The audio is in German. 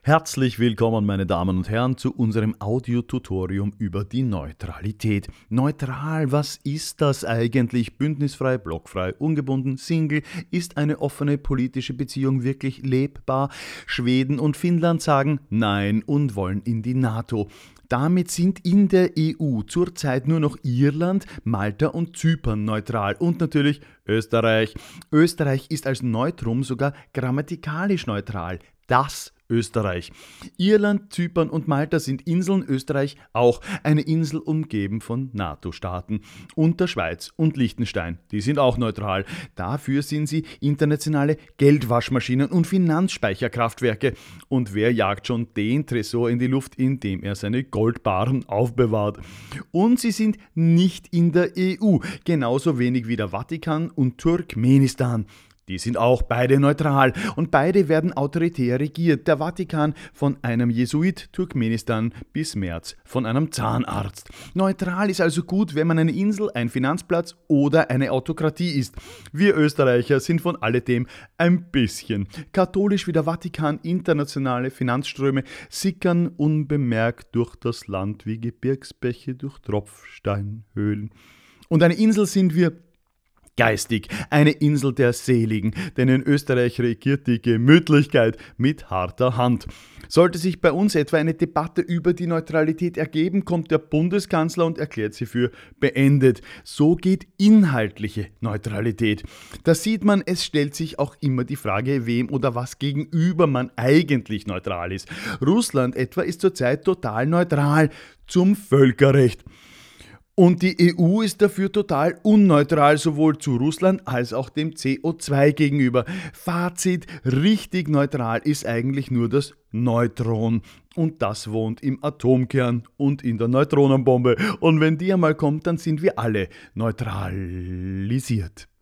Herzlich willkommen, meine Damen und Herren, zu unserem Audiotutorium über die Neutralität. Neutral, was ist das eigentlich? Bündnisfrei, blockfrei, ungebunden, Single? Ist eine offene politische Beziehung wirklich lebbar? Schweden und Finnland sagen Nein und wollen in die NATO. Damit sind in der EU zurzeit nur noch Irland, Malta und Zypern neutral und natürlich Österreich. Österreich ist als Neutrum sogar grammatikalisch neutral. Das Österreich. Irland, Zypern und Malta sind Inseln, Österreich auch eine Insel umgeben von NATO-Staaten. Und der Schweiz und Liechtenstein, die sind auch neutral. Dafür sind sie internationale Geldwaschmaschinen und Finanzspeicherkraftwerke. Und wer jagt schon den Tresor in die Luft, in dem er seine Goldbarren aufbewahrt? Und sie sind nicht in der EU, genauso wenig wie der Vatikan und Turkmenistan. Die sind auch beide neutral und beide werden autoritär regiert. Der Vatikan von einem Jesuit, Turkmenistan bis März von einem Zahnarzt. Neutral ist also gut, wenn man eine Insel, ein Finanzplatz oder eine Autokratie ist. Wir Österreicher sind von alledem ein bisschen. Katholisch wie der Vatikan, internationale Finanzströme sickern unbemerkt durch das Land wie Gebirgsbäche durch Tropfsteinhöhlen. Und eine Insel sind wir geistig, eine Insel der Seligen, denn in Österreich regiert die Gemütlichkeit mit harter Hand. Sollte sich bei uns etwa eine Debatte über die Neutralität ergeben, kommt der Bundeskanzler und erklärt sie für beendet. So geht inhaltliche Neutralität. Da sieht man, es stellt sich auch immer die Frage, wem oder was gegenüber man eigentlich neutral ist. Russland etwa ist zurzeit total neutral zum Völkerrecht. Und die EU ist dafür total unneutral, sowohl zu Russland als auch dem CO2 gegenüber. Fazit, richtig neutral ist eigentlich nur das Neutron. Und das wohnt im Atomkern und in der Neutronenbombe. Und wenn die einmal kommt, dann sind wir alle neutralisiert.